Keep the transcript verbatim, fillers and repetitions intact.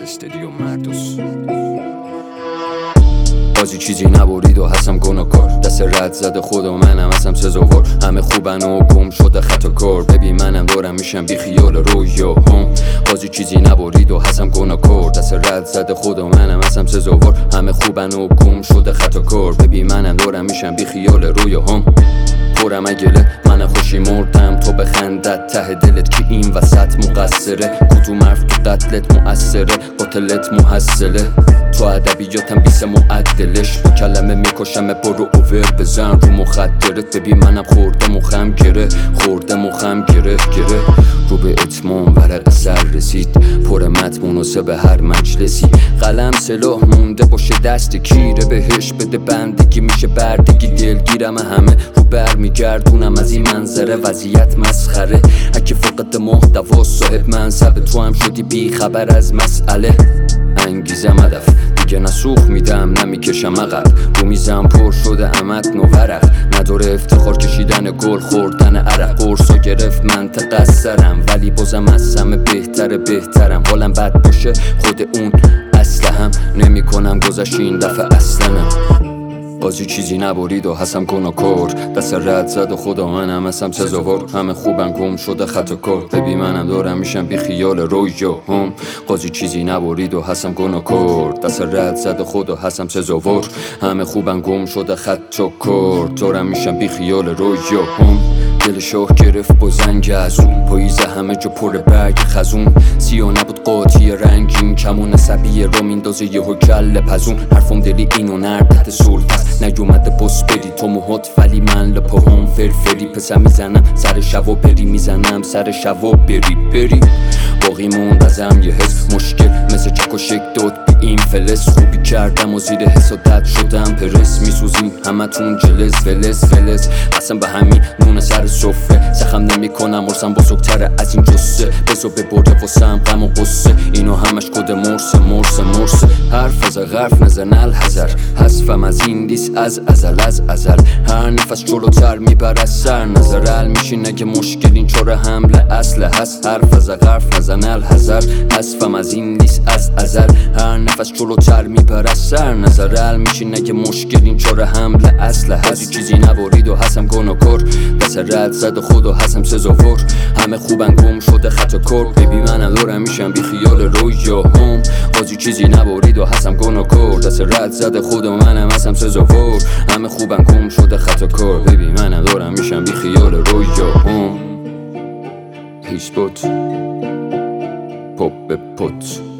استدیو مردوس. بازی چیزی نبرید و هستم گناهکار، دست رد زده خود و منم هستم سزاوار. همه خوبن و گم شده خطا کار، ببین منم دارم میشم بی خیال رویا هم. بازی چیزی نبرید و هستم گناهکار، دست رد زده خود و منم هستم سزاوار. همه خوبن و گم شده خطا کار، ببین منم دارم میشم بی خیال رویا هم. پرم اگله من خوشی مردم تو بخندت ته دلت که این وسط مقصره. کدوم حرف تو قتلت مؤثره، قاتلت محصله. تو ادبیاتم بیس معدلش، با کلمه میکشم برو اوور بزن رو مخدرت. ببین منم خورده مخم گره، خورده مخم گره گره. رو به اتمام ورق سر رسید، پر متن مناسب هر مجلسی. قلم سلاح مونده باشه دست کیره، بهش بده بندگی میشه بردگی. دلگیرم همه رو بر میگردونم از این منظره، وضعیت مسخره. اگه فقط محتوا صاحب منصب، تو هم شدی بی خبر از مسئله. انگیزم هدف دیگه نسوخ میدم نمیکشم عقب، رو میزم پر شده امتن و ورق. نداره افتخار کشیدن گل خوردن عرق. قرصو گرفت منطقه از سرم، ولی بازم از همه بهتر بهترم. حالم بد باشه خود اون اصله هم نمی کنم گذشت این دفعه اصلنم. بازی چیزی نبرید و هستم گناهکار، دست رد زد و خدا منم هستم سزاوار. همه خوبن گم شده خطا کار، ببین منم دارم میشم بی خیال رویا هم. بازی چیزی نبرید و هستم گناهکار، دست رد زد و خدا هستم سزاوار. همه خوبن گم شده خطا کار، دارم میشم بی خیال رویا هم. دل شاه گرفت با زنگ از اون، پاییزه همه جا پر برگ خزون. سیاه نبود قاطی رنگین، کمون سبیه را میندازه یهو کله پزون. حرفم دلی اینو نرد تحت سلطست، نیومده بس بری تو موهات ولی من لپاهم فرفری. پسر میزنم سر شوا بری، میزنم سر شوا بری بری. باقی موند ازم یه حس مشکل مثل چک و شک داد بی این فلس. خوبی کردم و زیر حسادت شدم پرس، میسوزیم همه تون جلس ولس ولس. قسم به همین نون سر سفره، سخم نمی کنم مرسم بزرگتره از این جسه. بزا ببره واسم غم و قصه، اینو همش کد مرسه مرسه مرسه. حرف از غرف نزن الحذر، حذفم از این دیس از ازل از ازل. هر نفس جلوتر میبر از سر نظر، حل میشین اگه مشکل این چاره حمله اصل هست. حرف از غرف نزن الحذر، حذفم از این دیس از ازل. هر نفس جلوتر میبر از سر نظر، حل میشین اگه مشکل این چاره حمله اصل هست. چیزی نبرید و هستم گناهکار، دست رد زد و خدا هستم سزاوار. همه خوبن گم شده خطا کار، ببین منم دارم میشم بی خیال رویا هم. بازی چیزی نبرید و هستم گناهکار، دست رد زد خدا منم هستم سزاوار. همه خوبن گم شده خطا کار، ببین منم دارم میشم بی خیال رویا هم. هیچ بود پاپ به پوت.